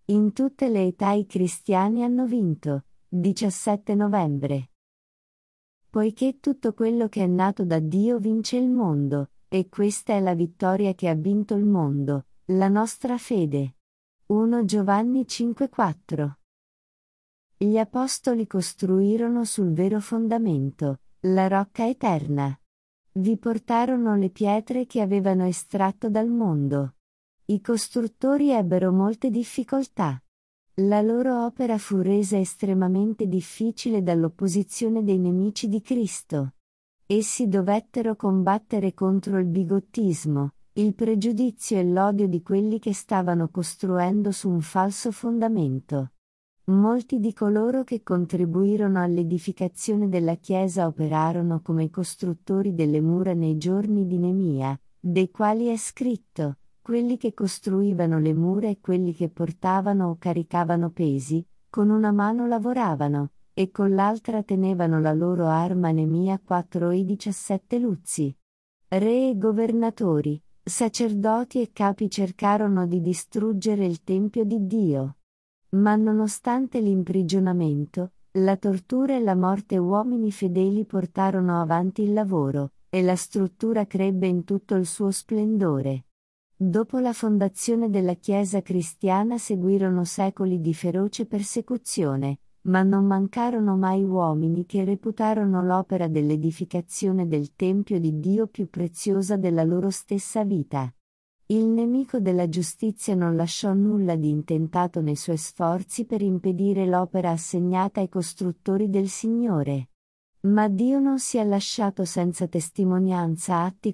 In tutte le età i cristiani hanno vinto. 17 novembre. Poiché tutto quello che è nato da Dio vince il mondo, e questa è la vittoria che ha vinto il mondo, la nostra fede. 1 Giovanni 5,4. Gli apostoli costruirono sul vero fondamento, la rocca eterna. Vi portarono le pietre che avevano estratto dal mondo. I costruttori ebbero molte difficoltà. La loro opera fu resa estremamente difficile dall'opposizione dei nemici di Cristo. Essi dovettero combattere contro il bigottismo, il pregiudizio e l'odio di quelli che stavano costruendo su un falso fondamento. Molti di coloro che contribuirono all'edificazione della Chiesa operarono come costruttori delle mura nei giorni di Neemia, dei quali è scritto: quelli che costruivano le mura e quelli che portavano o caricavano pesi, con una mano lavoravano, e con l'altra tenevano la loro arma. Neemia 4:17 Luzzi. Re e governatori, sacerdoti e capi cercarono di distruggere il Tempio di Dio. Ma nonostante l'imprigionamento, la tortura e la morte, uomini fedeli portarono avanti il lavoro, e la struttura crebbe in tutto il suo splendore. Dopo la fondazione della Chiesa cristiana seguirono secoli di feroce persecuzione, ma non mancarono mai uomini che reputarono l'opera dell'edificazione del Tempio di Dio più preziosa della loro stessa vita. Il nemico della giustizia non lasciò nulla di intentato nei suoi sforzi per impedire l'opera assegnata ai costruttori del Signore. Ma Dio non si è lasciato senza testimonianza. Atti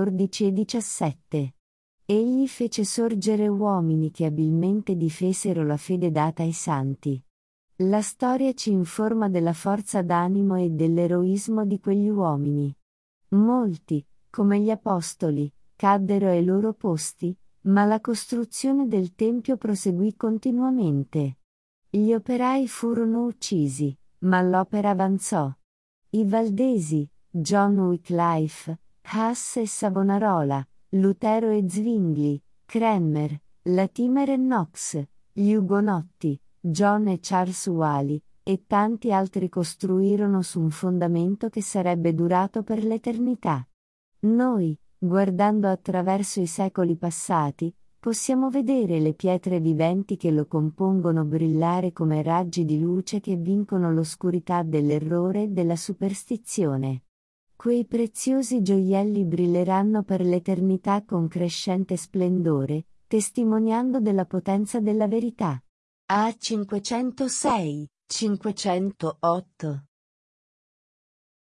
14:17. Egli fece sorgere uomini che abilmente difesero la fede data ai santi. La storia ci informa della forza d'animo e dell'eroismo di quegli uomini. Molti, come gli apostoli, caddero ai loro posti, ma la costruzione del Tempio proseguì continuamente. Gli operai furono uccisi, ma l'opera avanzò. I Valdesi, John Wycliffe, Huss e Savonarola, Lutero e Zwingli, Cranmer, Latimer e Knox, gli Ugonotti, John e Charles Wally, e tanti altri costruirono su un fondamento che sarebbe durato per l'eternità. Noi, guardando attraverso i secoli passati, possiamo vedere le pietre viventi che lo compongono brillare come raggi di luce che vincono l'oscurità dell'errore e della superstizione. Quei preziosi gioielli brilleranno per l'eternità con crescente splendore, testimoniando della potenza della verità. A 506, 508